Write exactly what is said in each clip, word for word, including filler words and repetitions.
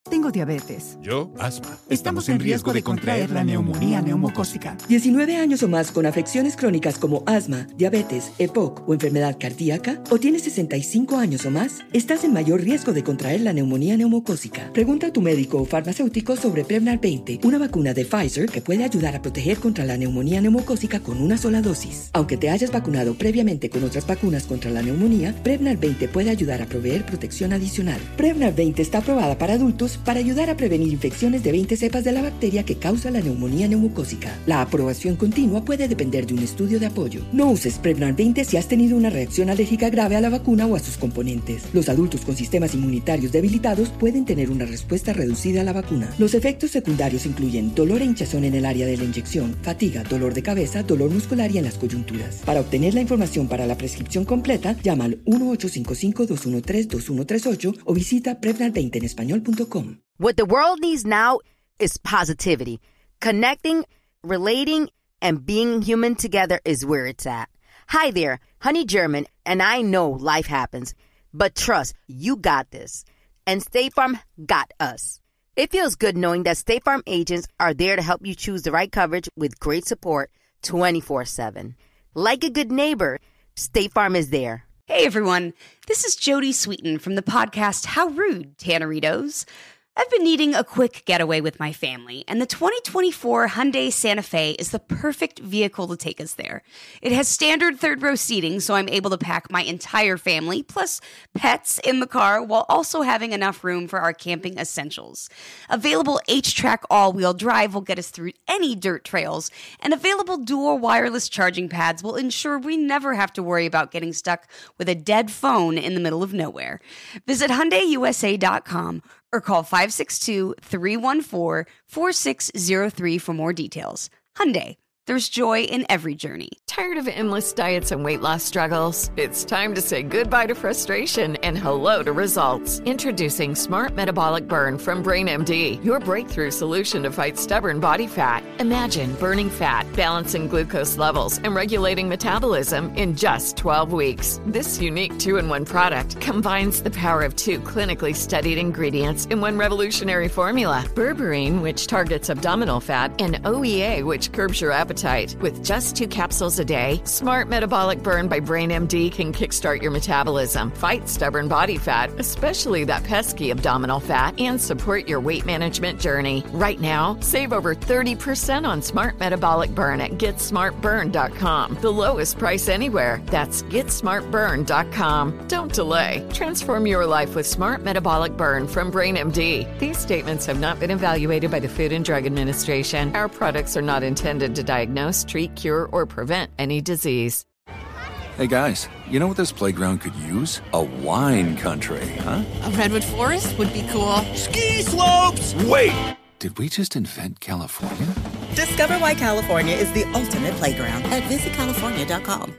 Tengo diabetes. Yo, asma. Estamos en riesgo de contraer la neumonía neumocócica. diecinueve años o más con afecciones crónicas como asma, diabetes, E P O C o enfermedad cardíaca, o tienes sesenta y cinco años o más, estás en mayor riesgo de contraer la neumonía neumocócica. Pregunta a tu médico o farmacéutico sobre Prevnar veinte, una vacuna de Pfizer que puede ayudar a proteger contra la neumonía neumocócica con una sola dosis. Aunque te hayas vacunado previamente con otras vacunas contra la neumonía, Prevnar veinte puede ayudar a proveer protección adicional. Prevnar veinte está aprobada para adultos para ayudar a prevenir infecciones de veinte cepas de la bacteria que causa la neumonía neumocócica. La aprobación continua puede depender de un estudio de apoyo. No uses Prevnar veinte si has tenido una reacción alérgica grave a la vacuna o a sus componentes. Los adultos con sistemas inmunitarios debilitados pueden tener una respuesta reducida a la vacuna. Los efectos secundarios incluyen dolor e hinchazón en el área de la inyección, fatiga, dolor de cabeza, dolor muscular y en las coyunturas. Para obtener la información para la prescripción completa, llama al uno ocho cinco cinco, dos uno tres, dos uno tres ocho o visita prevnar veinte en español punto com. What the world needs now is positivity. Connecting, relating, and being human together is where it's at. Hi there, Honey German, and I know life happens, but trust, you got this. And State Farm got us. It feels good knowing that State Farm agents are there to help you choose the right coverage with great support twenty-four seven. Like a good neighbor, State Farm is there. Hey everyone, this is Jody Sweeten from the podcast How Rude, Tanneritos. I've been needing a quick getaway with my family, and the twenty twenty-four Hyundai Santa Fe is the perfect vehicle to take us there. It has standard third-row seating, so I'm able to pack my entire family, plus pets, in the car, while also having enough room for our camping essentials. Available H-Track all-wheel drive will get us through any dirt trails, and available dual wireless charging pads will ensure we never have to worry about getting stuck with a dead phone in the middle of nowhere. Visit Hyundai U S A dot com or call five six two, three one four, four six zero three for more details. Hyundai, there's joy in every journey. Tired of endless diets and weight loss struggles? It's time to say goodbye to frustration and hello to results. Introducing Smart Metabolic Burn from BrainMD, your breakthrough solution to fight stubborn body fat. Imagine burning fat, balancing glucose levels, and regulating metabolism in just twelve weeks. This unique two-in-one product combines the power of two clinically studied ingredients in one revolutionary formula. Berberine, which targets abdominal fat, and O E A, which curbs your appetite. With just two capsules a day, Smart Metabolic Burn by BrainMD can kickstart your metabolism, fight stubborn body fat, especially that pesky abdominal fat, and support your weight management journey. Right now, save over thirty percent on Smart Metabolic Burn at get smart burn dot com. The lowest price anywhere. That's get smart burn dot com. Don't delay. Transform your life with Smart Metabolic Burn from BrainMD. These statements have not been evaluated by the Food and Drug Administration. Our products are not intended to diagnose, treat, cure, or prevent any disease. Hey guys, you know what this playground could use? A wine country, huh? A redwood forest would be cool. Ski slopes! Wait! Did we just invent California? Discover why California is the ultimate playground at visit california dot com.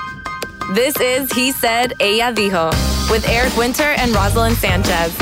This is He Said, Ella Dijo, with Eric Winter and Rosalind Sanchez.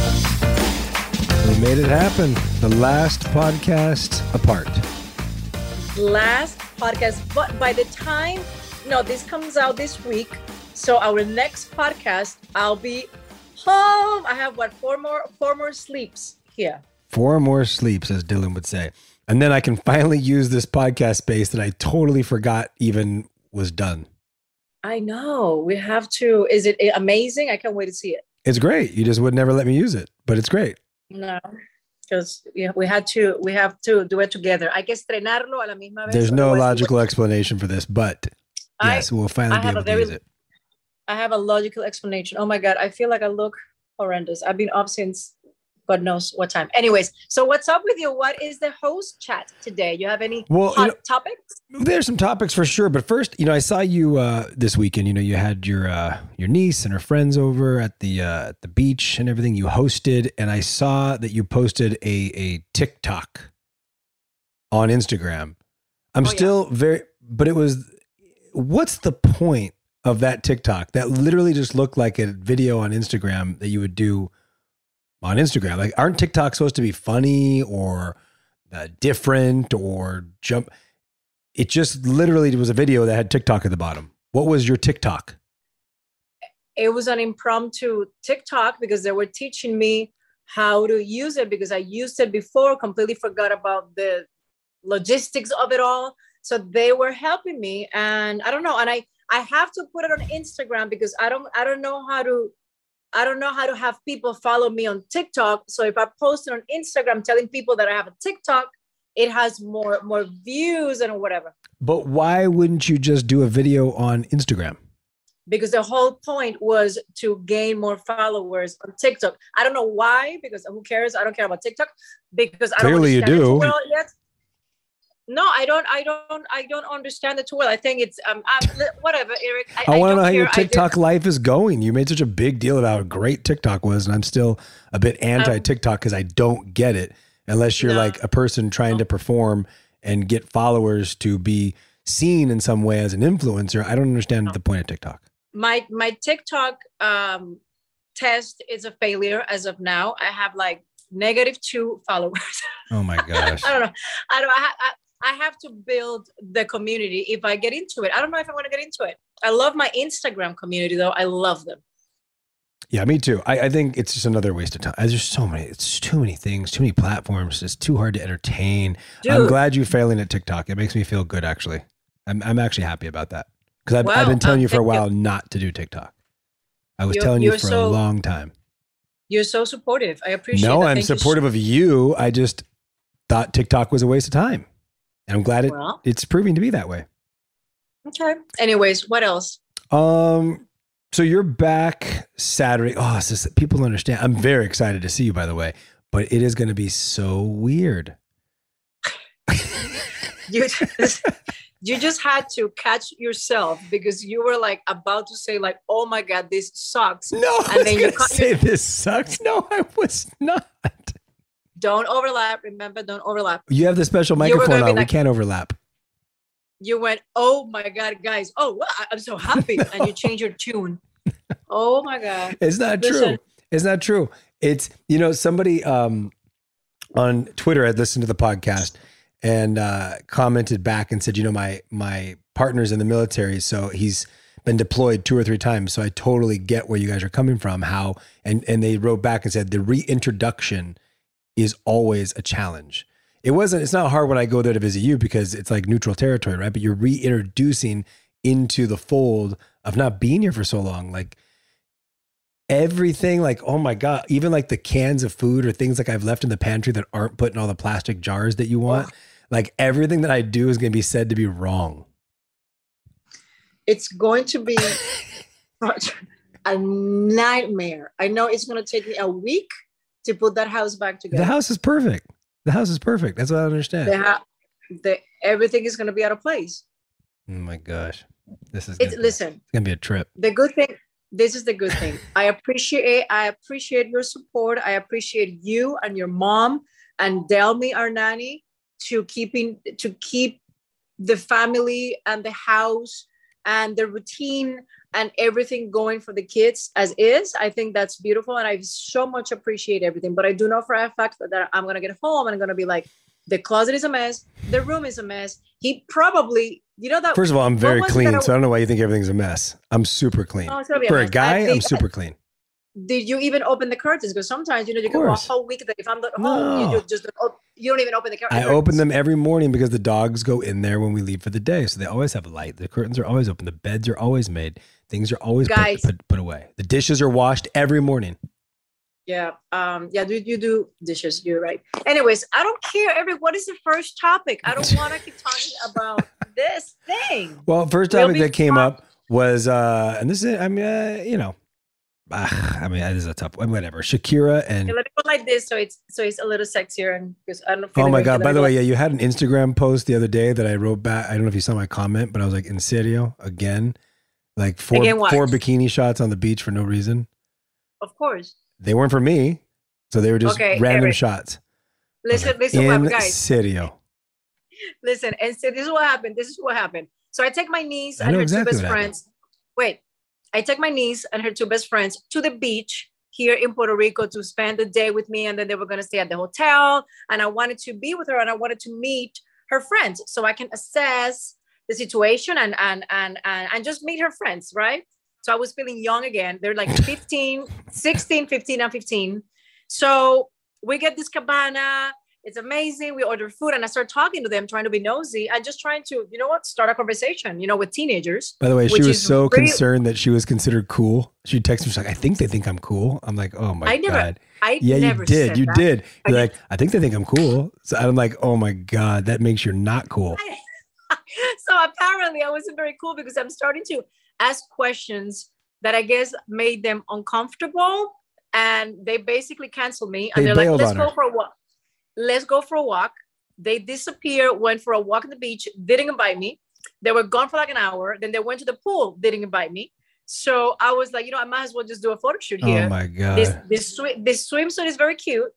We made it happen. The last podcast apart. Last podcast, but by the time, no, this comes out this week. So our next podcast, I'll be home. I have what, four more, four more sleeps here. Four more sleeps, as Dylan would say. And then I can finally use this podcast space that I totally forgot even was done. I know. We have to. Is it amazing? I can't wait to see it. It's great. You just would never let me use it, but it's great. No, because yeah, we had to. We have to do it together. Hay que estrenarlo a la misma vez. There's no logical explanation for this, but I, yes, we'll finally I be able to very, use it. I have a logical explanation. Oh my God, I feel like I look horrendous. I've been up since God knows what time. Anyways, so what's up with you? What is the host chat today? You have any well, hot you know, topics? There's some topics for sure. But first, you know, I saw you uh, this weekend. You know, you had your uh, your niece and her friends over at the uh, at the beach and everything. You hosted, and I saw that you posted a a TikTok on Instagram. I'm oh, still yeah. very, but it was. What's the point of that TikTok? That literally just looked like a video on Instagram that you would do on Instagram. Like, aren't TikToks supposed to be funny or uh, different or jump? It just literally was a video that had TikTok at the bottom. What was your TikTok? It was an impromptu TikTok because they were teaching me how to use it because I used it before, completely forgot about the logistics of it all. So they were helping me, and I don't know. And I, I have to put it on Instagram because I don't, I don't know how to, I don't know how to have people follow me on TikTok. So if I post it on Instagram, telling people that I have a TikTok, it has more, more views and whatever. But why wouldn't you just do a video on Instagram? Because the whole point was to gain more followers on TikTok. I don't know why, because who cares? I don't care about TikTok because I Clearly don't understand you do. it too well yet. No, I don't. I don't. I don't understand it too well. I think it's um, I'm, whatever, Eric. I, I, I want to know how care. your TikTok life is going. You made such a big deal about how great TikTok was, and I'm still a bit anti-TikTok because I don't get it unless you're No. like a person trying to perform and get followers to be seen in some way as an influencer. I don't understand the point of TikTok. My my TikTok um, test is a failure as of now. I have like negative two followers. Oh my gosh! I don't know. I don't. I, I, I have to build the community if I get into it. I don't know if I want to get into it. I love my Instagram community though. I love them. Yeah, me too. I, I think it's just another waste of time. There's so many, it's too many things, too many platforms. It's too hard to entertain. Dude. I'm glad you're failing at TikTok. It makes me feel good, actually. I'm I'm actually happy about that. Because I've, Well, I've been telling um, you for a thank while you. not to do TikTok. I was You're- telling you you're for a so- long time. You're so supportive. I appreciate it. No, I'm Thank you supportive of you. I just thought TikTok was a waste of time. And I'm glad it, Well. it's proving to be that way. Okay. Anyways, what else? Um, so you're back Saturday. Oh, it's just, people don't understand. I'm very excited to see you, by the way, but it is going to be so weird. You just, you just had to catch yourself because you were like about to say like, "Oh my God, this sucks." No, I and was then you going to caught say your- this sucks. No, I was not. Don't overlap. Remember, don't overlap. You have the special You were microphone gonna be on. We like- can't overlap. You went, "Oh my God, guys! Oh, wow, I'm so happy!" And you changed your tune. Oh my God! It's not Listen. true. It's not true. It's, you know, somebody um, on Twitter had listened to the podcast and uh, commented back and said, you know, my my partner's in the military, so he's been deployed two or three times. So I totally get where you guys are coming from. How and and they wrote back and said the reintroduction is always a challenge. It wasn't. It's not hard when I go there to visit you because it's like neutral territory, right? But you're reintroducing into the fold of not being here for so long, like. Everything, like, oh my God, even like the cans of food or things like I've left in the pantry that aren't put in all the plastic jars that you want. Oh. Like everything that I do is going to be said to be wrong. It's going to be such a nightmare. I know it's going to take me a week to put that house back together. The house is perfect. The house is perfect. That's what I understand. The ha- the, everything is going to be out of place. Oh my gosh. This is It's gonna, listen. It's going to be a trip. The good thing. This is the good thing. I appreciate. I appreciate your support. I appreciate you and your mom and Delmi, our nanny, to keeping to keep the family and the house and the routine and everything going for the kids as is. I think that's beautiful, and I so much appreciate everything. But I do know for a fact that I'm gonna get home and I'm gonna be like, the closet is a mess, the room is a mess. He probably, you know that. First of all, I'm very what was it clean, that I- so I don't know why you think everything's a mess. I'm super clean. Oh, it's gonna be a For a mess. guy, I I'm think- super clean. Did you even open the curtains? Because sometimes, you know, you Of can go a course. whole week that if I'm not home, No. you just don't, you don't even open the cur- I curtains. open them every morning because the dogs go in there when we leave for the day. So they always have light. The curtains are always open. The beds are always made. Things are always put, Guys. put, put away. The dishes are washed every morning. Yeah, um, yeah. Do you do dishes? You're right. Anyways, I don't care. Every what is the first topic? I don't want to keep talking about this thing. Well, first We'll topic be that came fine. up was, uh, and this is, I mean, uh, you know, ah, I mean, this is a tough one. Whatever. Shakira and, Okay, let me go like this, so it's so it's a little sexier, and because I don't. oh my God. By the way, yeah. yeah, you had an Instagram post the other day that I wrote back. I don't know if you saw my comment, but I was like, in serio, again, like four, Again what? four bikini shots on the beach for no reason. Of course. They weren't for me. So they were just Okay, random Eric. shots. Listen, listen, In what, guys. serio. Listen, and so this is what happened. This is what happened. So I take my niece I and know her exactly two best what happened. friends. Wait, I take my niece and her two best friends to the beach here in Puerto Rico to spend the day with me, and then they were going to stay at the hotel. And I wanted to be with her, and I wanted to meet her friends so I can assess the situation and and and and, and just meet her friends, right? So I was feeling young again. They're like fifteen, sixteen, fifteen, and fifteen. So we get this cabana. It's amazing. We order food and I start talking to them, trying to be nosy. I'm just trying to, you know what, start a conversation, you know, with teenagers. By the way, she was so really concerned that she was considered cool. She texted me, she's like, I think they think I'm cool. I'm like, oh my I never, God. I yeah, never you did. said You that. did. You're I like, I think they think I'm cool. So I'm like, oh my God, that makes you not cool. So apparently I wasn't very cool because I'm starting to ask questions that I guess made them uncomfortable. And they basically canceled me. And They they're like, bailed let's on go her. for a walk. Let's go for a walk. They disappeared, went for a walk on the beach, didn't invite me. They were gone for like an hour. Then they went to the pool, didn't invite me. So I was like, you know, I might as well just do a photo shoot here. Oh my God. This this, swi- this swimsuit is very cute.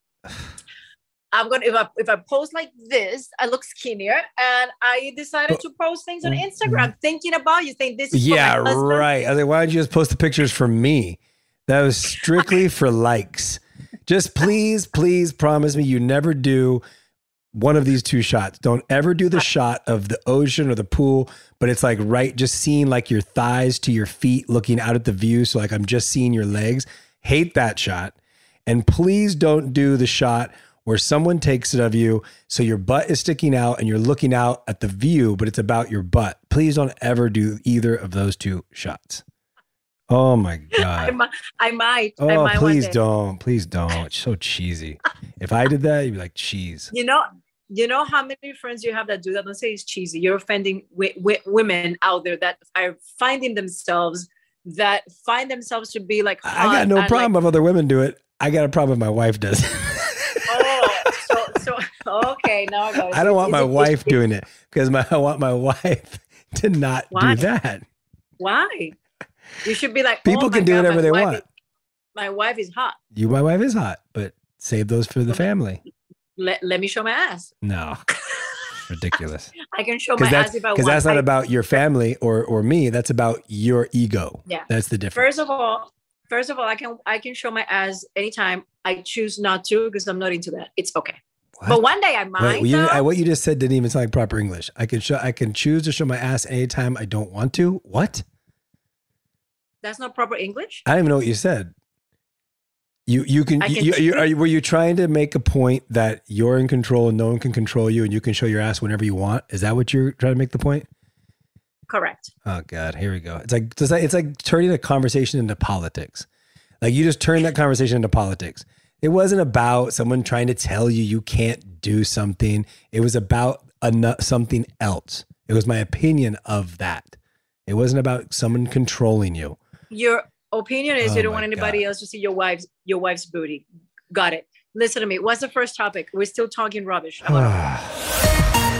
I'm gonna if I if I pose like this, I look skinnier. And I decided to post things on Instagram, thinking about you, think this is Yeah, for my husband. right. I was like, why don't you just post the pictures for me? That was strictly for likes. Just please, please promise me you never do one of these two shots. Don't ever do the shot of the ocean or the pool, but it's like right, just seeing like your thighs to your feet looking out at the view. So like I'm just seeing your legs. Hate that shot. And please don't do the shot where someone takes it of you so your butt is sticking out and you're looking out at the view, but it's about your butt. Please don't ever do either of those two shots. Oh my God. I, mi- I might. Oh, I might one please day. don't. Please don't. It's so cheesy. If I did that, you'd be like, cheese. You know, you know how many friends you have that do that? Don't say it's cheesy. You're offending w- w- women out there that are finding themselves, that find themselves to be like, I got no and, problem like, if other women do it. I got a problem if my wife does. oh, so, so, okay. Now I got it. I don't want Is my it- wife is- doing it because my, I want my wife to not Why? do that. Why? You should be like, People oh my can do God, whatever my they wife want. is- my wife is hot. You, my wife is hot, but save those for the family. Let, let me show my ass. No, ridiculous. I can show my Because that's, ass if I want. because that's not I- about your family or or me. That's about your ego. Yeah. That's the difference. First of all, first of all, I can I can show my ass anytime. I choose not to because I'm not into that. It's okay. What? But one day I might. Wait, well, you, though. I, what you just said didn't even sound like proper English. I can show. I can choose to show my ass anytime I don't want to. What? That's not proper English. I don't even know what you said. You you can, I can you, you, choose- are you were you trying to make a point that you're in control and no one can control you and you can show your ass whenever you want? Is that what you're trying to make the point? Correct. Oh God, here we go. It's like it's like, it's like turning a conversation into politics. Like you just turned that conversation into politics. It wasn't about someone trying to tell you you can't do something. It was about ano- something else. It was my opinion of that. It wasn't about someone controlling you. Your opinion is Oh you don't my want anybody God. else to see your wife's your wife's booty. Got it. Listen to me. What's the first topic? We're still talking rubbish. I wanna-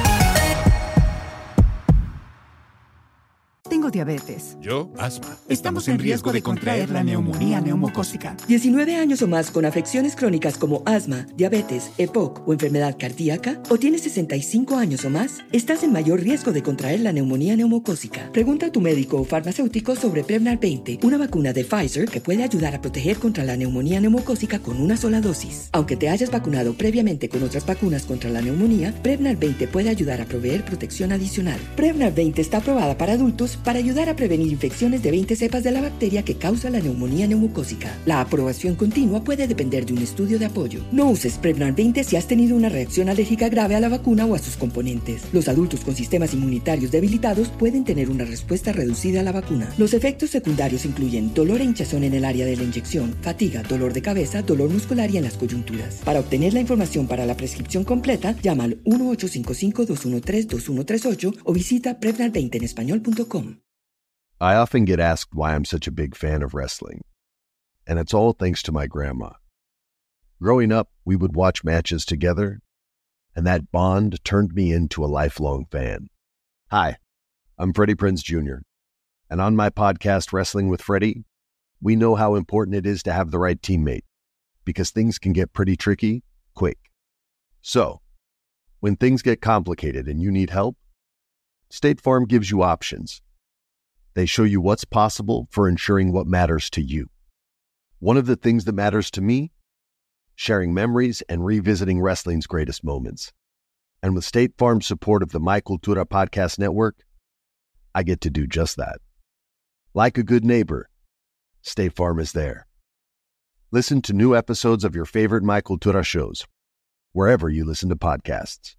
Tengo diabetes. Yo, asma. Estamos en riesgo de contraer la neumonía neumocócica. diecinueve años o más con afecciones crónicas como asma, diabetes, E P O C o enfermedad cardíaca, o tienes sesenta y cinco años o más, estás en mayor riesgo de contraer la neumonía neumocócica. Pregunta a tu médico o farmacéutico sobre Prevnar veinte, una vacuna de Pfizer que puede ayudar a proteger contra la neumonía neumocócica con una sola dosis. Aunque te hayas vacunado previamente con otras vacunas contra la neumonía, Prevnar veinte puede ayudar a proveer protección adicional. Prevnar veinte está aprobada para adultos para ayudar a prevenir infecciones de veinte cepas de la bacteria que causa la neumonía neumocócica. La aprobación continua puede depender de un estudio de apoyo. No uses Prevnar veinte si has tenido una reacción alérgica grave a la vacuna o a sus componentes. Los adultos con sistemas inmunitarios debilitados pueden tener una respuesta reducida a la vacuna. Los efectos secundarios incluyen dolor e hinchazón en el área de la inyección, fatiga, dolor de cabeza, dolor muscular y en las coyunturas. Para obtener la información para la prescripción completa, llama al uno ocho cinco cinco, dos uno tres, dos uno tres ocho o visita prevnar veinte en español punto com. I often get asked why I'm such a big fan of wrestling, and it's all thanks to my grandma. Growing up, we would watch matches together, and that bond turned me into a lifelong fan. Hi, I'm Freddie Prinze Junior, and on my podcast, Wrestling with Freddie, we know how important it is to have the right teammate, because things can get pretty tricky quick. So, when things get complicated and you need help, State Farm gives you options. They show you what's possible for ensuring what matters to you. One of the things that matters to me, sharing memories and revisiting wrestling's greatest moments. And with State Farm's support of the My Cultura Podcast Network, I get to do just that. Like a good neighbor, State Farm is there. Listen to new episodes of your favorite My Cultura shows, wherever you listen to podcasts.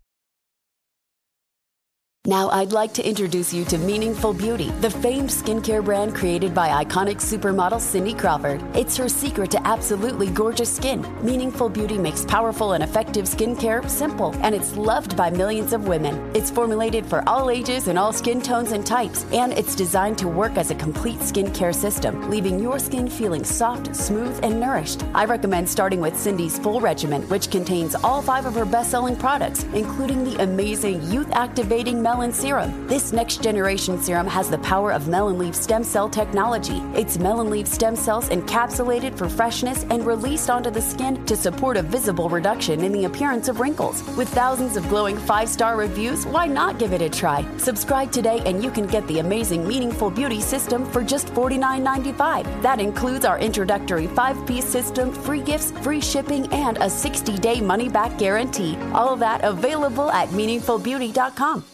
Now I'd like to introduce you to Meaningful Beauty, the famed skincare brand created by iconic supermodel Cindy Crawford. It's her secret to absolutely gorgeous skin. Meaningful Beauty makes powerful and effective skincare simple, and it's loved by millions of women. It's formulated for all ages and all skin tones and types, and it's designed to work as a complete skincare system, leaving your skin feeling soft, smooth, and nourished. I recommend starting with Cindy's full regimen, which contains all five of her best-selling products, including the amazing youth-activating melon serum. This next generation serum has the power of melon leaf stem cell technology. It's melon leaf stem cells encapsulated for freshness and released onto the skin to support a visible reduction in the appearance of wrinkles. With thousands of glowing five-star reviews, why not give it a try? Subscribe today and you can get the amazing Meaningful Beauty system for just forty-nine ninety-five. That includes our introductory five-piece system, free gifts, free shipping, and a sixty-day money-back guarantee. All of that available at meaningful beauty dot com.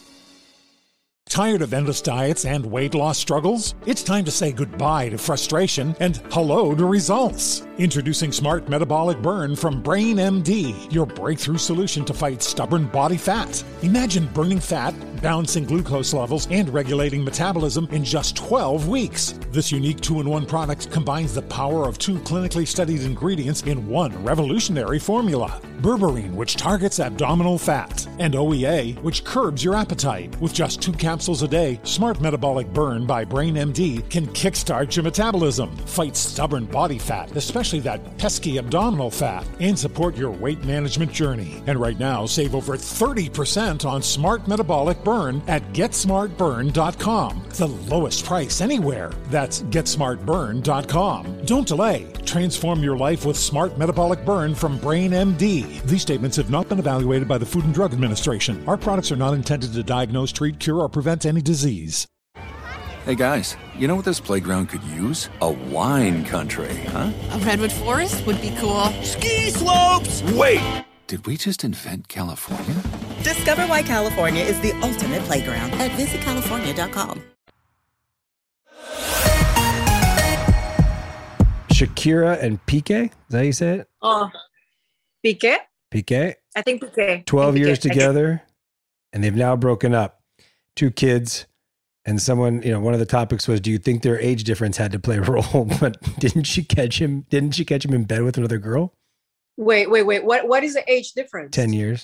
Tired of endless diets and weight loss struggles? It's time to say goodbye to frustration and hello to results. Introducing Smart Metabolic Burn from Brain M D, your breakthrough solution to fight stubborn body fat. Imagine burning fat, balancing glucose levels, and regulating metabolism in just twelve weeks. This unique two-in-one product combines the power of two clinically studied ingredients in one revolutionary formula. Berberine, which targets abdominal fat, and O E A, which curbs your appetite. With just two capsules a day, Smart Metabolic Burn by Brain M D can kickstart your metabolism, fight stubborn body fat, especially that pesky abdominal fat, and support your weight management journey. And right now, save over thirty percent on Smart Metabolic Burn at get smart burn dot com. The lowest price anywhere. That's get smart burn dot com. Don't delay. Transform your life with Smart Metabolic Burn from Brain M D. These statements have not been evaluated by the Food and Drug Administration. Our products are not intended to diagnose, treat, cure, or prevent any disease. Hey guys, you know what this playground could use? A wine country, huh? A redwood forest would be cool. Ski slopes! Wait! Did we just invent California? Discover why California is the ultimate playground at visit california dot com. Shakira and Piqué, is that how you say it? Oh, Piqué? Piqué? I think Piqué. twelve Piqué. years together, and they've now broken up. Two kids, and someone, you know, one of the topics was, do you think their age difference had to play a role? But didn't she catch him? Didn't she catch him in bed with another girl? Wait, wait, wait. What what is the age difference? Ten years.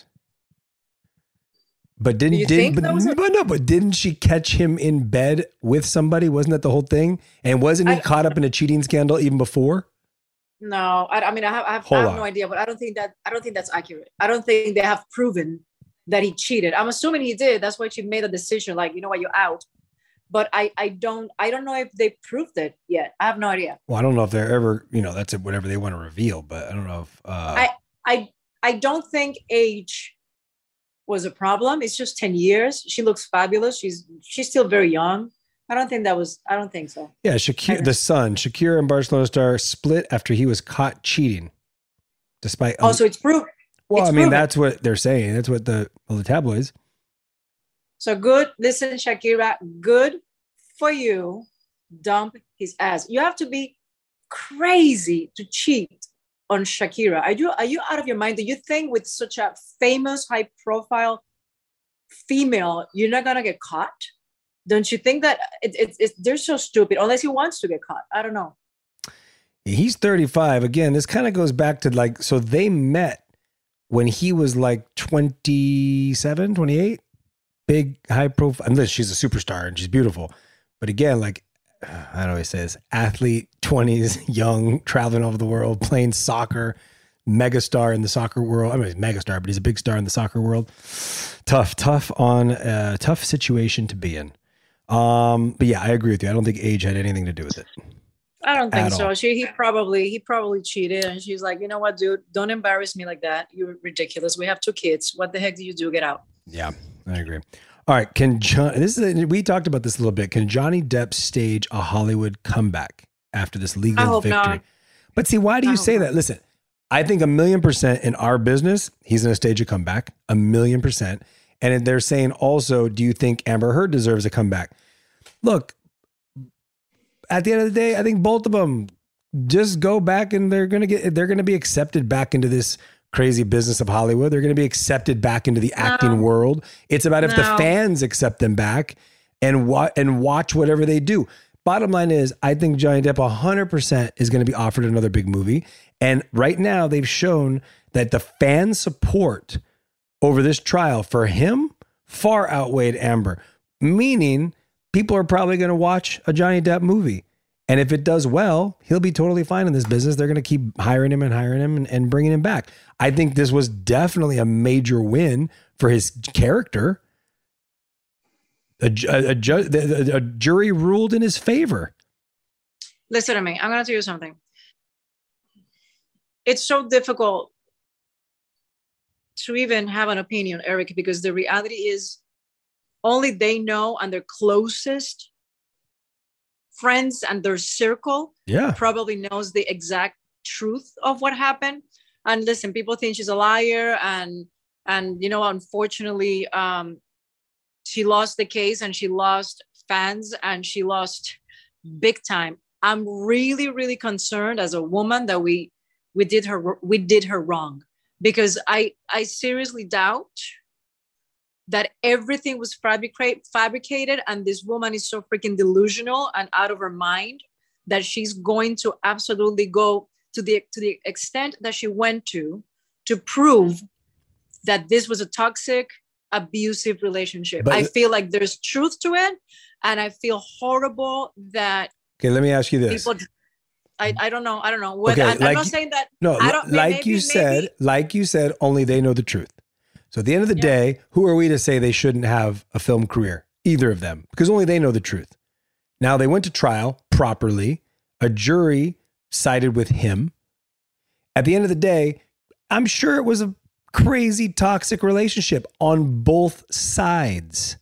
But didn't Do you didn't think but, that was a- but no, but didn't she catch him in bed with somebody? Wasn't that the whole thing? And wasn't he I- caught up in a cheating scandal even before? No, I, I mean I have I have, Hold I have on. no idea, but I don't think that I don't think that's accurate. I don't think they have proven that he cheated. I'm assuming he did. That's why she made a decision. Like, you know what, you're out. But I I don't I don't know if they proved it yet. I have no idea. Well, I don't know if they're ever, you know, that's whatever they want to reveal, but I don't know if uh I I I don't think age was a problem. It's just ten years. She looks fabulous. She's she's still very young. I don't think that was I don't think so. yeah, Shakira, the son, Shakira and Barcelona star split after he was caught cheating. Despite Oh, so it's proved. well, it's I mean, proven. that's what they're saying. That's what the well, the tabloids. So good. Listen, Shakira, good for you. Dump his ass. You have to be crazy to cheat on Shakira. Are you are you out of your mind? Do you think with such a famous, high profile female, you're not gonna get caught? Don't you think that it, it, it's they're so stupid unless he wants to get caught? I don't know. He's thirty-five. Again, this kind of goes back to like, so they met when he was like twenty-seven, twenty-eight. Big, high profile. Unless she's a superstar and she's beautiful. But again, like, I don't always say this, athlete, twenties, young, traveling over the world, playing soccer, megastar in the soccer world. I mean, he's a megastar, but he's a big star in the soccer world. Tough, tough on a tough situation to be in. Um, but yeah, I agree with you. I don't think age had anything to do with it. I don't think At so. all. She he probably he probably cheated, and she's like, you know what, dude, don't embarrass me like that. You're ridiculous. We have two kids. What the heck do you do? Get out. Yeah, I agree. All right, can John? This is we talked about this a little bit. Can Johnny Depp stage a Hollywood comeback after this I legal hope victory? not. But see, why do I you hope say not. that? Listen, I think a million percent in our business, he's going to stage a comeback. A million percent. And they're saying also, do you think Amber Heard deserves a comeback? Look, at the end of the day, I think both of them just go back and they're going to get, they're going to be accepted back into this crazy business of Hollywood. They're going to be accepted back into the acting No. world. It's about if No. the fans accept them back and wa- and watch whatever they do. Bottom line is, I think Johnny Depp one hundred percent is going to be offered another big movie. And right now they've shown that the fan support over this trial for him far outweighed Amber, meaning people are probably going to watch a Johnny Depp movie. And if it does well, he'll be totally fine in this business. They're going to keep hiring him and hiring him and, and bringing him back. I think this was definitely a major win for his character. A, a, a, ju- a, a jury ruled in his favor. Listen to me. I'm going to tell you something. It's so difficult to even have an opinion, Eric, because the reality is only they know, and their closest friends and their circle yeah. probably knows the exact truth of what happened. And listen, people think she's a liar, and and you know, unfortunately, um, she lost the case, and she lost fans, and she lost big time. I'm really, really concerned as a woman that we we did her we did her wrong, because I I seriously doubt that everything was fabricate, fabricated and this woman is so freaking delusional and out of her mind that she's going to absolutely go to the to the extent that she went to to prove that this was a toxic, abusive relationship. But, I feel like there's truth to it, and I feel horrible that okay, let me ask you this. people I, I don't know. I don't know. Whether, Okay, I'm, like I'm not you- saying that. No, I don't, like maybe, you maybe, said, like you said, only they know the truth. So at the end of the Yeah. day, who are we to say they shouldn't have a film career? Either of them, because only they know the truth. Now they went to trial properly. A jury sided with him. At the end of the day, I'm sure it was a crazy toxic relationship on both sides.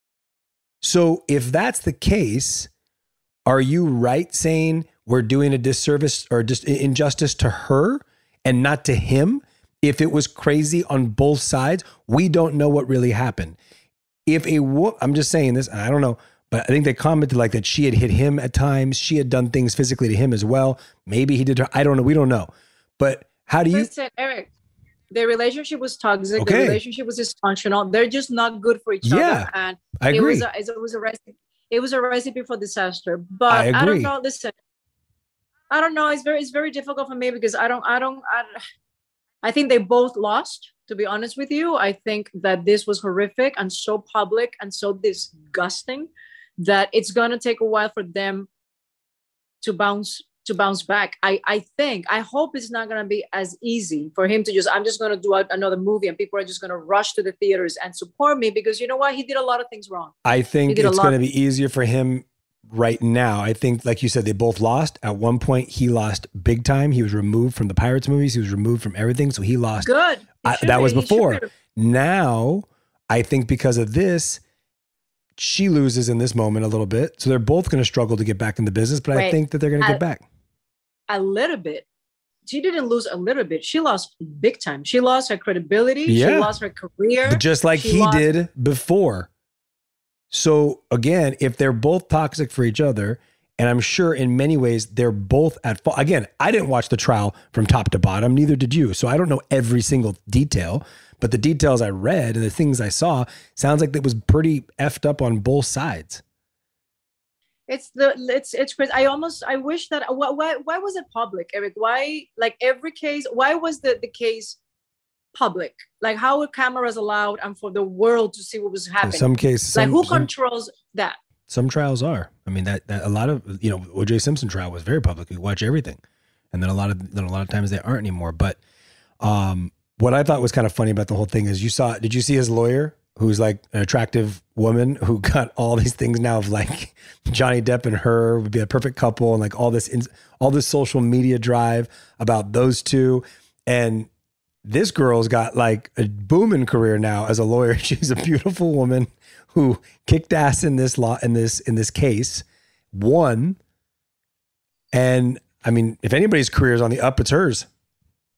So if that's the case, are you right saying we're doing a disservice or just injustice to her and not to him? If it was crazy on both sides, we don't know what really happened. If a wo- I'm just saying this, I don't know, but I think they commented like that she had hit him at times. She had done things physically to him as well. Maybe he did her. I don't know. We don't know. But how do you? Listen, Eric, their relationship was toxic. Okay. The relationship was dysfunctional. They're just not good for each Yeah, other. And I It agree. was a, it was a recipe. It was a recipe for disaster. But I I, agree. don't know. Listen, I don't know. It's very it's very difficult for me because I don't I don't I, I think they both lost. To be honest with you, I think that this was horrific and so public and so disgusting that it's gonna take a while for them to bounce to bounce back. I, I think, I hope it's not going to be as easy for him to just, I'm just going to do a, another movie and people are just going to rush to the theaters and support me because you know what? He did a lot of things wrong. I He think did a it's lot- going to be easier for him right now. I think, like you said, they both lost. At one point, he lost big time. He was removed from the Pirates movies. He was removed from everything. So he lost. Good. He I, should that be. was He should before. be. Now, I think because of this, she loses in this moment a little bit. So they're both going to struggle to get back in the business, but I Wait, think that they're going to I- get back. A little bit. She didn't lose a little bit. She lost big time. She lost her credibility. She Yeah. lost her career. But just like She he lost- did before. So again, if they're both toxic for each other, and I'm sure in many ways they're both at fault. Again, I didn't watch the trial from top to bottom, neither did you. So I don't know every single detail, but the details I read and the things I saw sounds like it was pretty effed up on both sides. It's the it's it's crazy. I almost I wish that why why, why was it public, Eric? Why like every case? Why was the the case public? Like how were cameras allowed and for the world to see what was happening? some cases, like some- who some- controls that? Some trials are. I mean, that, that a lot of, you know, O J Simpson trial was very public. We watch everything. And then a lot of, then a lot of times they aren't anymore. But um, what I thought was kind of funny about the whole thing is you saw, did you see his lawyer who's like an attractive woman who got all these things now of like Johnny Depp and her would be a perfect couple and like all this, in, all this social media drive about those two. And this girl's got like a booming career now as a lawyer. She's a beautiful woman who kicked ass in this law, in this, in this case, won. And I mean, if anybody's career is on the up, it's hers.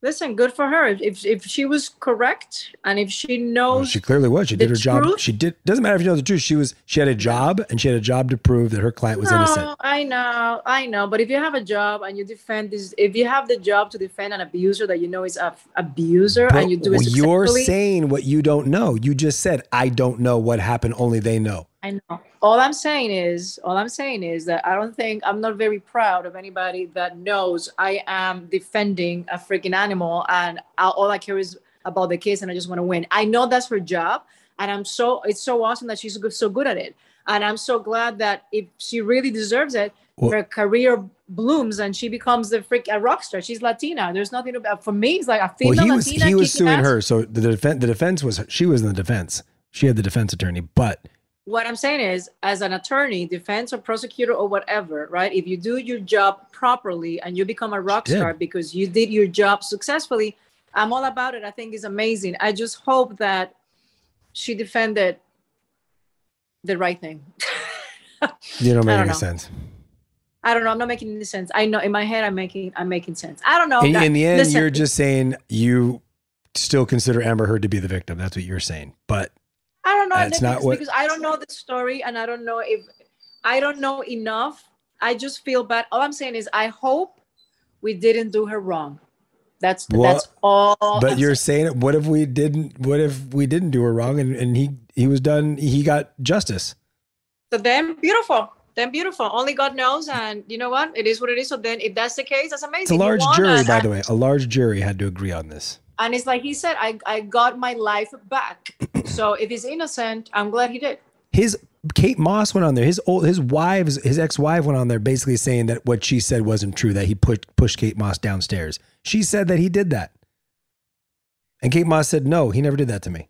listen, good for her. If if, if she was correct and if she knows, well, she clearly was. She did her job. Truth, she did. Doesn't matter if you know the truth. She was. She had a job, and she had a job to prove that her client was no, innocent. I know, I know. But if you have a job and you defend this, if you have the job to defend an abuser that you know is an abuser, But and you do it you're successfully, saying what you don't know. You just said, "I don't know what happened. Only they know." I know. All I'm saying is, all I'm saying is that I don't think I'm not very proud of anybody that knows I am defending a freaking animal and I, all I care is about the case and I just want to win. I know that's her job, and I'm so it's so awesome that she's good, so good at it, and I'm so glad that if she really deserves it, well, her career blooms and she becomes the freak a rock star. She's Latina. There's nothing about for me. It's like a female well, he was, Latina. He was suing ass. her, so the defense the defense was she was in the defense. She had the defense attorney, but. What I'm saying is, as an attorney, defense or prosecutor or whatever, right? If you do your job properly and you become a rock star because you did your job successfully, I'm all about it. I think it's amazing. I just hope that she defended the right thing. You don't make don't any know. sense. I don't know. I'm not making any sense. I know in my head I'm making I'm making sense. I don't know. In, that, in the end, listen, you're just saying you still consider Amber Heard to be the victim. That's what you're saying, but. I don't know. That's not what, because I don't know the story and I don't know if I don't know enough. I just feel bad. All I'm saying is I hope we didn't do her wrong. That's well, that's all. But I'm you're saying. saying, what if we didn't? What if we didn't do her wrong and, and he he was done? He got justice. So then, beautiful. Then beautiful. Only God knows, and you know what? It is what it is. So then, if that's the case, that's amazing. It's a large won, jury, and, by the way. A large jury had to agree on this. And it's like he said, I, I got my life back. So if he's innocent, I'm glad he did. His Kate Moss went on there. His old his wives, his ex-wife went on there basically saying that what she said wasn't true, that he pushed pushed Kate Moss downstairs. She said that he did that. And Kate Moss said, no, he never did that to me.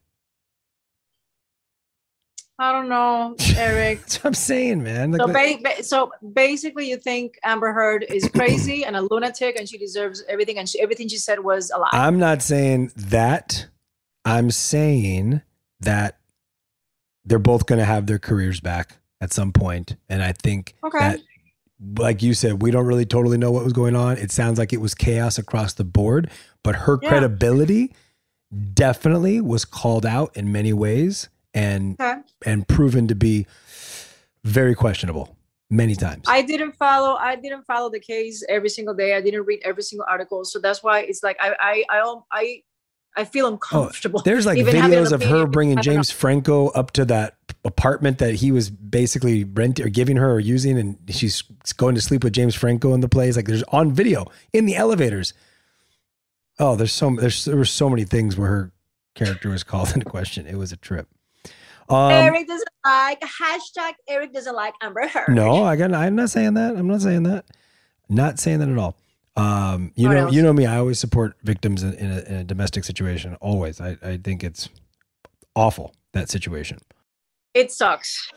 I don't know, Eric. That's what I'm saying, man. Like so, that- ba- ba- so basically, you think Amber Heard is crazy and a lunatic, and she deserves everything, and she, everything she said was a lie. I'm not saying that. I'm saying that they're both going to have their careers back at some point, and I think okay. that, like you said, we don't really totally know what was going on. It sounds like it was chaos across the board, but her Yeah. credibility definitely was called out in many ways. And Okay. and proven to be very questionable many times. I didn't follow. I didn't follow the case every single day. I didn't read every single article, so that's why it's like I I I I, I feel uncomfortable. Oh, there's like even having videos an of her opinion. bringing I don't James know. Franco up to that apartment that he was basically renting or giving her or using, and she's going to sleep with James Franco in the place. Like there's on video in the elevators. Oh, there's so there's there were so many things where her character was called into question. It was a trip. Um, Eric doesn't like hashtag. Eric doesn't like Amber Heard. No, I got. I'm not saying that. I'm not saying that. Not saying that at all. Um, you What know, else? you know me. I always support victims in, in, a, in a domestic situation. Always. I, I think it's awful, that situation. It sucks.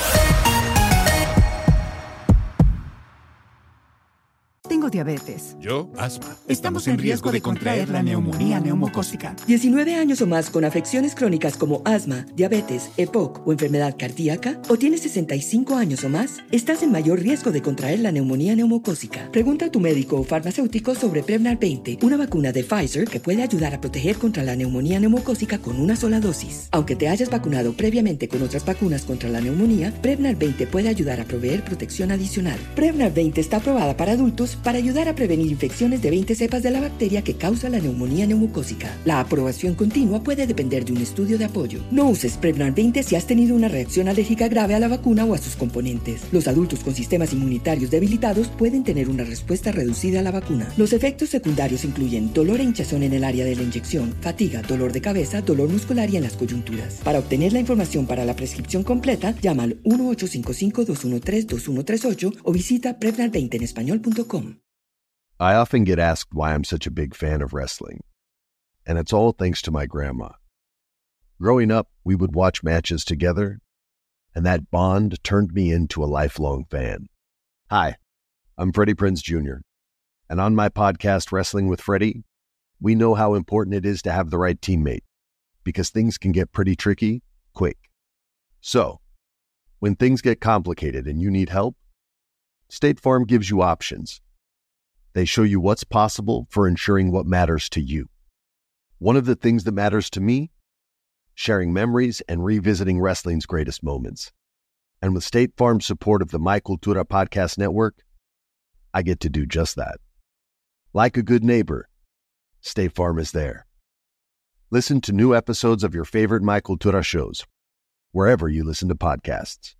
Tengo diabetes. Yo, asma. Estamos en riesgo de contraer la neumonía neumocócica. diecinueve años o más con afecciones crónicas como asma, diabetes, E P O C o enfermedad cardíaca, o tienes sesenta y cinco años o más, estás en mayor riesgo de contraer la neumonía neumocócica. Pregunta a tu médico o farmacéutico sobre Prevnar veinte, una vacuna de Pfizer que puede ayudar a proteger contra la neumonía neumocócica con una sola dosis. Aunque te hayas vacunado previamente con otras vacunas contra la neumonía, Prevnar veinte puede ayudar a proveer protección adicional. Prevnar veinte está aprobada para adultos para ayudar a prevenir infecciones de veinte cepas de la bacteria que causa la neumonía neumocócica. La aprobación continua puede depender de un estudio de apoyo. No uses Prevnar veinte si has tenido una reacción alérgica grave a la vacuna o a sus componentes. Los adultos con sistemas inmunitarios debilitados pueden tener una respuesta reducida a la vacuna. Los efectos secundarios incluyen dolor e hinchazón en el área de la inyección, fatiga, dolor de cabeza, dolor muscular y en las coyunturas. Para obtener la información para la prescripción completa, llama al uno ocho cinco cinco, dos uno tres, dos uno tres ocho o visita prevnar veinte en español punto com. I often get asked why I'm such a big fan of wrestling, and it's all thanks to my grandma. Growing up, we would watch matches together, and that bond turned me into a lifelong fan. Hi, I'm Freddie Prinze Junior, and on my podcast, Wrestling with Freddie, we know how important it is to have the right teammate, because things can get pretty tricky quick. So, when things get complicated and you need help, State Farm gives you options. They show you what's possible for ensuring what matters to you. One of the things that matters to me, sharing memories and revisiting wrestling's greatest moments. And with State Farm's support of the My Cultura Podcast Network, I get to do just that. Like a good neighbor, State Farm is there. Listen to new episodes of your favorite My Cultura shows, wherever you listen to podcasts.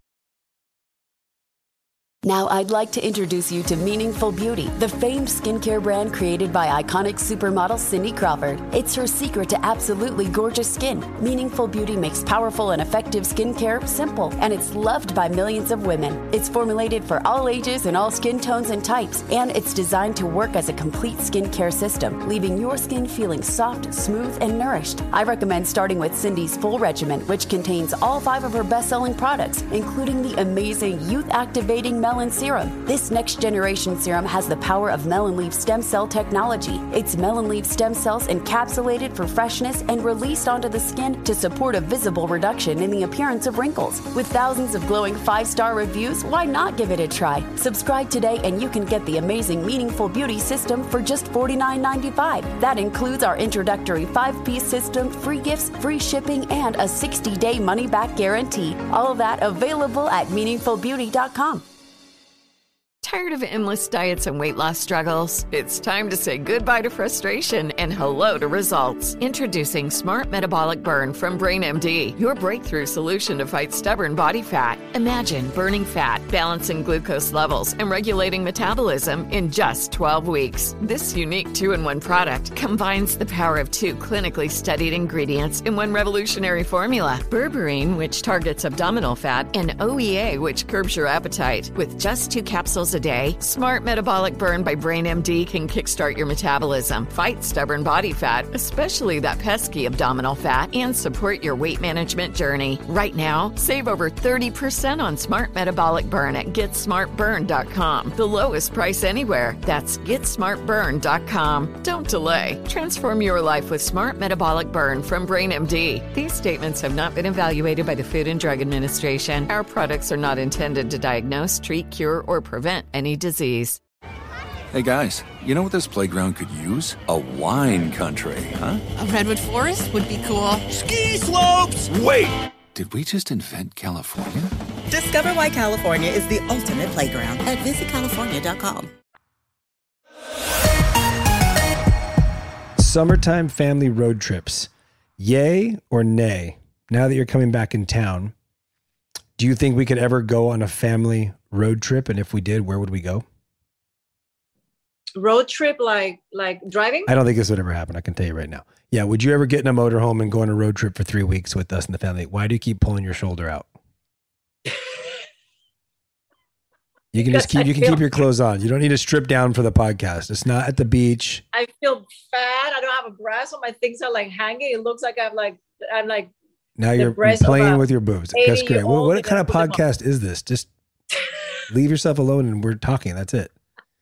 Now I'd like to introduce you to Meaningful Beauty, the famed skincare brand created by iconic supermodel Cindy Crawford. It's her secret to absolutely gorgeous skin. Meaningful Beauty makes powerful and effective skincare simple, and it's loved by millions of women. It's formulated for all ages and all skin tones and types, and it's designed to work as a complete skincare system, leaving your skin feeling soft, smooth, and nourished. I recommend starting with Cindy's full regimen, which contains all five of her best-selling products, including the amazing youth-activating Melon Serum. This next generation serum has the power of melon leaf stem cell technology. It's melon leaf stem cells encapsulated for freshness and released onto the skin to support a visible reduction in the appearance of wrinkles. With thousands of glowing five-star reviews, why not give it a try? Subscribe today and you can get the amazing Meaningful Beauty system for just forty-nine ninety-five. That includes our introductory five-piece system, free gifts, free shipping, and a sixty-day money-back guarantee. All of that available at meaningful beauty dot com. Tired of endless diets and weight loss struggles? It's time to say goodbye to frustration and hello to results. Introducing Smart Metabolic Burn from BrainMD, your breakthrough solution to fight stubborn body fat. Imagine burning fat, balancing glucose levels, and regulating metabolism in just twelve weeks. This unique two-in-one product combines the power of two clinically studied ingredients in one revolutionary formula. Berberine, which targets abdominal fat, and O E A, which curbs your appetite. With just two capsules a day, Smart Metabolic Burn by BrainMD can kickstart your metabolism, fight stubborn body fat, especially that pesky abdominal fat, and support your weight management journey. Right now, save over thirty percent on Smart Metabolic Burn at get smart burn dot com. The lowest price anywhere. That's get smart burn dot com. Don't delay. Transform your life with Smart Metabolic Burn from BrainMD. These statements have not been evaluated by the Food and Drug Administration. Our products are not intended to diagnose, treat, cure, or prevent any disease. Hey guys, you know what this playground could use? A wine country, huh? A redwood forest would be cool. Ski slopes! Wait! Did we just invent California? Discover why California is the ultimate playground at visit california dot com. Summertime family road trips. Yay or nay? Now that you're coming back in town, do you think we could ever go on a family road trip? And if we did, where would we go? Road trip, like like driving? I don't think this would ever happen. I can tell you right now. Yeah. Would you ever get in a motorhome and go on a road trip for three weeks with us and the family? Why do you keep pulling your shoulder out? You can just keep, you can keep your clothes on. You don't need to strip down for the podcast. It's not at the beach. I feel fat. I don't have a bra, so my things are like hanging. It looks like I'm like, I'm like, now you're playing with your boobs. That's great. What, what kind of podcast is this? Just leave yourself alone and we're talking. That's it.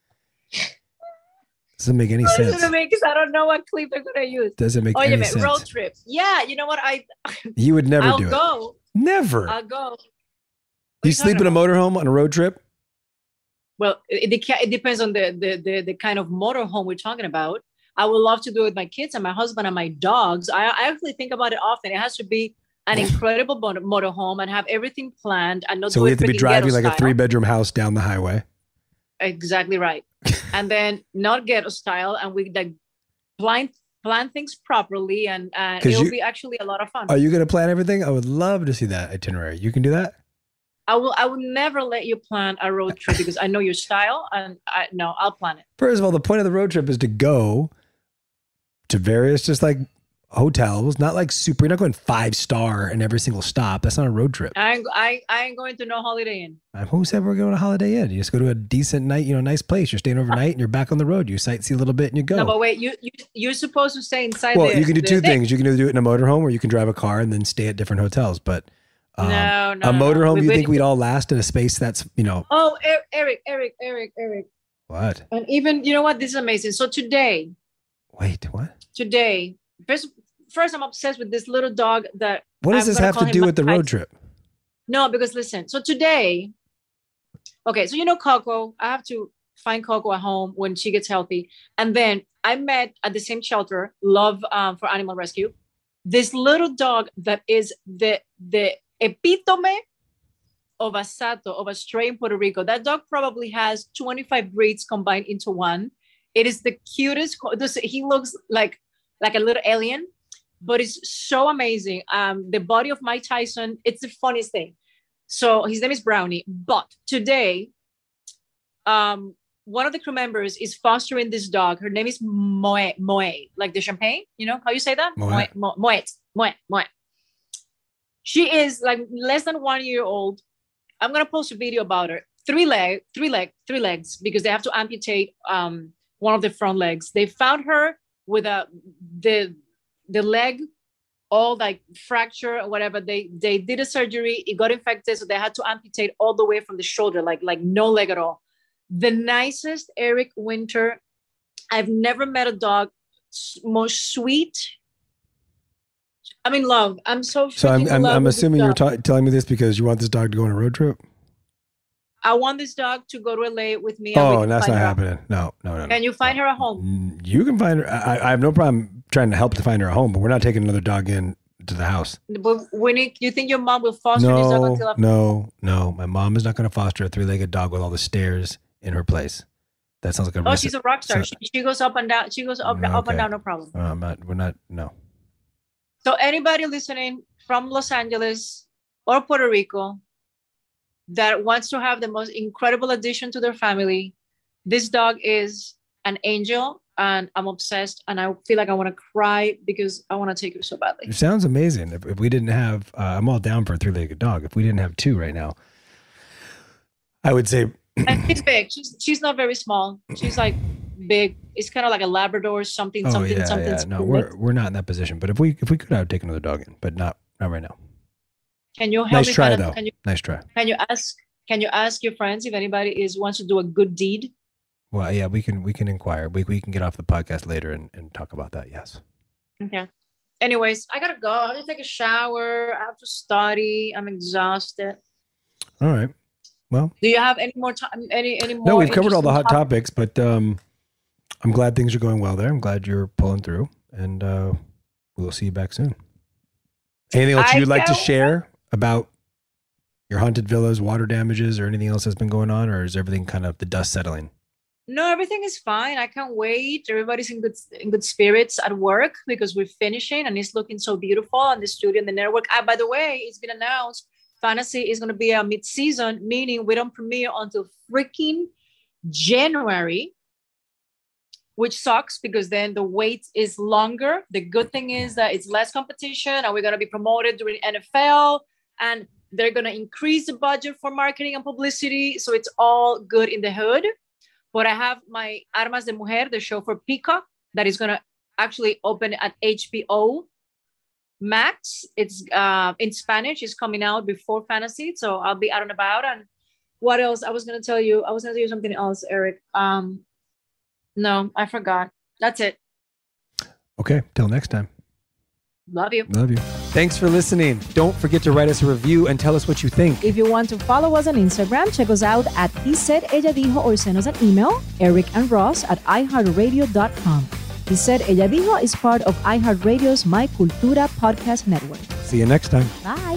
Doesn't make any sense. Because I don't know what clip I'm going to use. Doesn't make oh, any yeah, sense. Road trips. Yeah, you know what? I. You would never I'll do go. it. Never. I'll go. You sleep in a motorhome on a road trip? Well, it, it, it depends on the, the, the, the kind of motorhome we're talking about. I would love to do it with my kids and my husband and my dogs. I, I actually think about it often. It has to be an incredible motor, motorhome and have everything planned. And not so we have to be driving like style. a three bedroom house down the highway. Exactly right. And then not ghetto style. And we like blind plan things properly. And, and it'll you, be actually a lot of fun. Are you going to plan everything? I would love to see that itinerary. You can do that? I will. I would never let you plan a road trip because I know your style, and I no, I'll plan it. First of all, the point of the road trip is to go to various, just like hotels, not like super. You're not going five star in every single stop. That's not a road trip. I ain't, I, I ain't going to no Holiday Inn. Who said we're going to Holiday Inn? You just go to a decent night, you know, nice place. You're staying overnight, and you're back on the road. You sightsee a little bit, and you go. No, but wait, you, you you're supposed to stay inside. Well, the, you can do the two thing. things. You can either do it in a motorhome, or you can drive a car and then stay at different hotels. But Um, no, no, a motorhome, no. you We- think we'd all last in a space that's, you know, Oh, Er- Eric, Eric, Eric, Eric. what? And even, you know what? This is amazing. So today, Wait, what? today, first, first I'm obsessed with this little dog that. What does I'm this gonna have call to him do my- with the road trip? No, because listen. So today, okay. So you know Coco. I have to find Coco at home when she gets healthy. And then I met at the same shelter, Love um, for Animal Rescue, this little dog that is the the epitome of a sato, of a stray in Puerto Rico. That dog probably has twenty-five breeds combined into one. It is the cutest. He looks like like a little alien, but it's so amazing. Um, the body of Mike Tyson. It's the funniest thing. So his name is Brownie. But today, um, one of the crew members is fostering this dog. Her name is Moet, Moet, like the champagne. You know how you say that? Moet, Moet, Moet, Moet, Moet. She is like less than one year old. I'm gonna post a video about her. Three leg, three leg, three legs, because they have to amputate um, one of the front legs. They found her with a the the leg all like fracture or whatever. They they did a surgery. It got infected, so they had to amputate all the way from the shoulder, like like no leg at all. The nicest Eric Winter. I've never met a dog more sweet. I'm in love. I'm so. So I'm I'm, I'm assuming you're ta- telling me this because you want this dog to go on a road trip. I want this dog to go to L A with me. Oh, that's not happening. No, no, no. Can you find her a home? You can find her. I, I have no problem trying to help to find her a home, but we're not taking another dog in to the house. But when it, you think your mom will foster this dog No, until after? no, no. My mom is not going to foster a three-legged dog with all the stairs in her place. That sounds like a. Oh, recipe. she's a rock star. So- she, she goes up and down. She goes up, Okay. up and down, no problem. Uh, I'm not. We're not. No. So anybody listening from Los Angeles or Puerto Rico that wants to have the most incredible addition to their family, this dog is an angel, and I'm obsessed, and I feel like I want to cry because I want to take her so badly. It sounds amazing. If, if we didn't have, uh, I'm all down for a three-legged dog. If we didn't have two right now, I would say. And she's big. She's she's not very small. She's like big. It's kind of like a Labrador, something, Oh something, yeah, something. yeah. No, we're we're not in that position. But if we if we could, I would take another dog in. But not not right now. Can you help Nice me try find a- though. Can you Nice try. can you ask can you ask your friends if anybody is wants to do a good deed? Well, yeah, we can we can inquire. We we can get off the podcast later and, and talk about that. Yes. Okay. Anyways, I gotta go. I have to take a shower. I have to study. I'm exhausted. All right. Well, Do you have any more time? Any any more? no, we've covered all the hot interesting topics, but um, I'm glad things are going well there. I'm glad you're pulling through, and uh, we'll see you back soon. Anything else I you'd like to can't share about your haunted villas, water damages, or anything else that's been going on, or is everything kind of the dust settling? No, everything is fine. I can't wait. Everybody's in good in good spirits at work because we're finishing and it's looking so beautiful on the studio and the network. Ah, by the way, it's been announced Fantasy is going to be a mid-season, meaning we don't premiere until freaking January, which sucks because then the wait is longer. The good thing is that it's less competition and we're going to be promoted during N F L and they're going to increase the budget for marketing and publicity. So it's all good in the hood. But I have my Armas de Mujer, the show for Peacock, that is going to actually open at H B O Max. It's uh, in Spanish. It's coming out before Fantasy. So I'll be out and about. And what else? I was going to tell you. I was going to tell you something else, Eric. Um, no, I forgot. That's it. Okay. Till next time. Love you. Love you. Thanks for listening. Don't forget to write us a review and tell us what you think. If you want to follow us on Instagram, check us out at He Said Ella Dijo or send us an email, Eric and Ross at i heart radio dot com. He Said Ella Dijo is part of iHeartRadio's My Cultura podcast network. See you next time. Bye.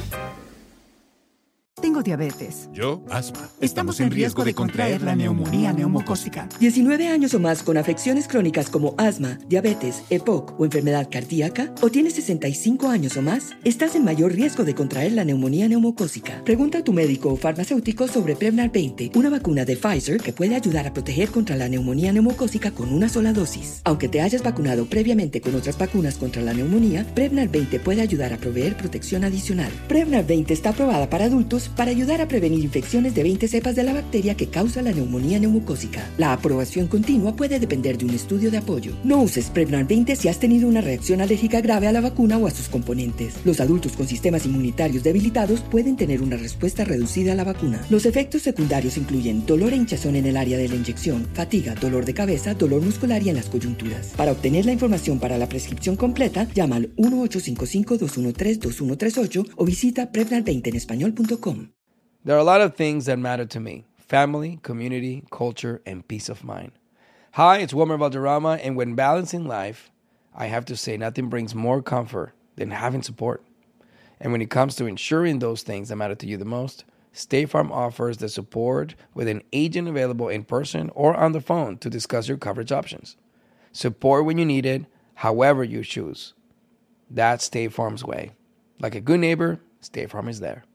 Tengo diabetes. Yo, asma. Estamos en riesgo de contraer la neumonía neumocócica. diecinueve años o más con afecciones crónicas como asma, diabetes, E P O C o enfermedad cardíaca, o tienes sesenta y cinco años o más, estás en mayor riesgo de contraer la neumonía neumocócica. Pregunta a tu médico o farmacéutico sobre Prevnar veinte, una vacuna de Pfizer que puede ayudar a proteger contra la neumonía neumocócica con una sola dosis. Aunque te hayas vacunado previamente con otras vacunas contra la neumonía, Prevnar veinte puede ayudar a proveer protección adicional. Prevnar veinte está aprobada para adultos para ayudar a prevenir infecciones de veinte cepas de la bacteria que causa la neumonía neumocócica. La aprobación continua puede depender de un estudio de apoyo. No uses Prevnar veinte si has tenido una reacción alérgica grave a la vacuna o a sus componentes. Los adultos con sistemas inmunitarios debilitados pueden tener una respuesta reducida a la vacuna. Los efectos secundarios incluyen dolor e hinchazón en el área de la inyección, fatiga, dolor de cabeza, dolor muscular y en las coyunturas. Para obtener la información para la prescripción completa, llama al uno ocho cinco cinco, dos uno tres, dos uno tres ocho o visita prevnar veinte en español punto com. There are a lot of things that matter to me. family, community, culture, and peace of mind. Hi, it's Wilmer Valderrama, and when balancing life, I have to say nothing brings more comfort than having support. And when it comes to ensuring those things that matter to you the most, State Farm offers the support with an agent available in person or on the phone to discuss your coverage options. Support when you need it, however you choose. That's State Farm's way. Like a good neighbor, State Farm is there.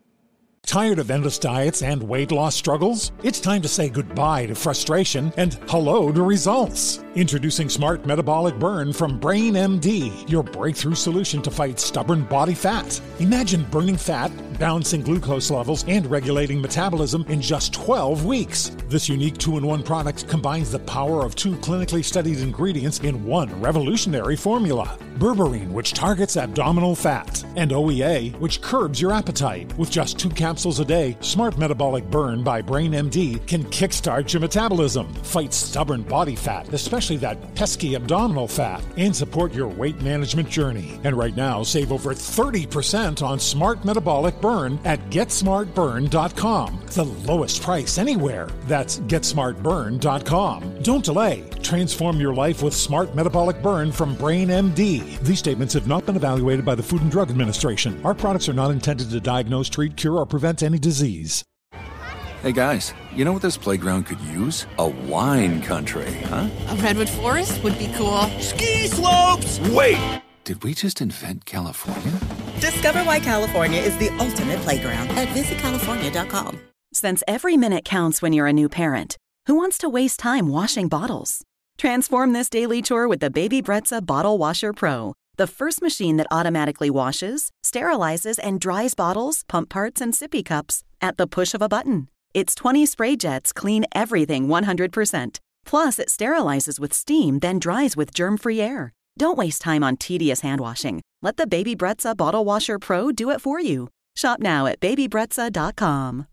Tired of endless diets and weight loss struggles? It's time to say goodbye to frustration and hello to results. Introducing Smart Metabolic Burn from Brain M D, your breakthrough solution to fight stubborn body fat. Imagine burning fat, balancing glucose levels, and regulating metabolism in just twelve weeks. This unique two-in-one product combines the power of two clinically studied ingredients in one revolutionary formula. Berberine, which targets abdominal fat, and O E A, which curbs your appetite. With just two capsules a day, Smart Metabolic Burn by Brain M D can kickstart your metabolism, fight stubborn body fat, especially that pesky abdominal fat, and support your weight management journey. And right now, save over thirty percent on Smart Metabolic Burn at get smart burn dot com. The lowest price anywhere. That's get smart burn dot com. Don't delay. Transform your life with Smart Metabolic Burn from Brain M D. These statements have not been evaluated by the Food and Drug Administration. Our products are not intended to diagnose, treat, cure, or prevent any disease. Hey guys, you know what this playground could use? A wine country, huh? A redwood forest would be cool. Ski slopes! Wait! Did we just invent California? Discover why California is the ultimate playground at visit california dot com. Since every minute counts when you're a new parent, who wants to waste time washing bottles? Transform this daily chore with the Baby Brezza Bottle Washer Pro, the first machine that automatically washes, sterilizes, and dries bottles, pump parts, and sippy cups at the push of a button. Its twenty spray jets clean everything one hundred percent. Plus, it sterilizes with steam, then dries with germ-free air. Don't waste time on tedious hand washing. Let the Baby Brezza Bottle Washer Pro do it for you. Shop now at baby brezza dot com.